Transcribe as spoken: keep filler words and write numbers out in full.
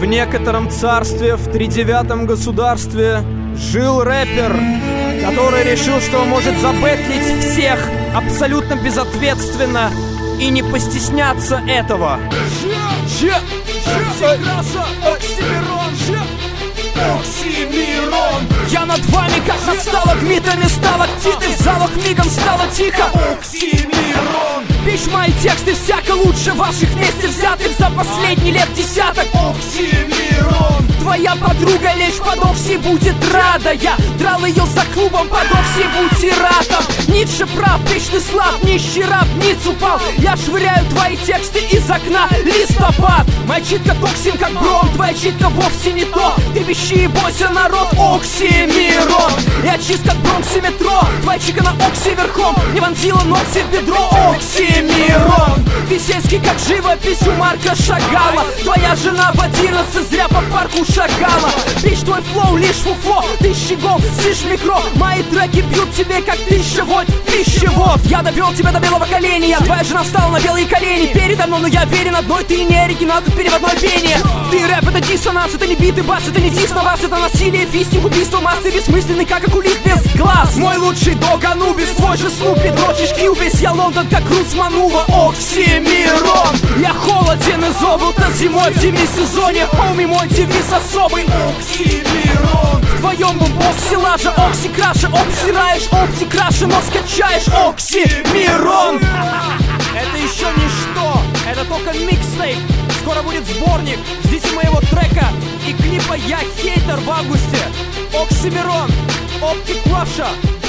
В некотором царстве, в тридевятом государстве, жил рэпер, который решил, что может забэтлить всех абсолютно безответственно и не постесняться этого. Оксимирон! Я над вами как над сталагмитами, сталактиты в залах мигом стало тихо. Оксимирон! Бич, мои тексты всяко лучше ваших вместе взятых за последний лет десяток. Оксимирон! Твоя подруга лечь под Окси будет рада. Я драл ее за клубом под Окси бутератом. Ницше прав, бич, ты слаб, нищий раб, ниц упал. Я швыряю твои тексты из окна, листопад. Моя читка токсин как бром, твоя читка вовсе не то. Ты вещи и бойся, народ, Оксимирон. Я чист как Бронкс и метро, твоя чика на Окси верхом не вонзила ногти в бедро. Оксимирон! Ты сельский как живопись у Марка Шагала. Твоя жена в одиннадцать зря по парку шагала. Бич, твой флоу лишь фуфло, тысячи гол, слышь микро. Мои треки бьют тебе как тысяча вольт, пищевод. Я довел тебя до белого коленя, твоя жена встала на белые колени передо мной, но я верен одной, ты не оригинал, как переводное пение. Ты рэп, это диссонанс, это не биты бас, это не дис на вас, это насилие, фистинг, убийство, масс. Ты бессмысленный, как окулист без глаз. Мой лучший дог Анубис, твой же Снупи, дрочишь Кьюбис. Я Лондон, как Рус Манува, Оксимирон. Я холоден из облака зимой в демисезоне. Хоми, мой девиз особый. Оксимирон! В твоем боксе лажа, Окси краше, обсираешь, Окси краше, но скачаешь Оксимирон. Это еще ничто, это только микстейп. Скоро будет сборник, ждите моего трека и клипа «Я хейтер» в августе. Оксимирон, Оптик Раша.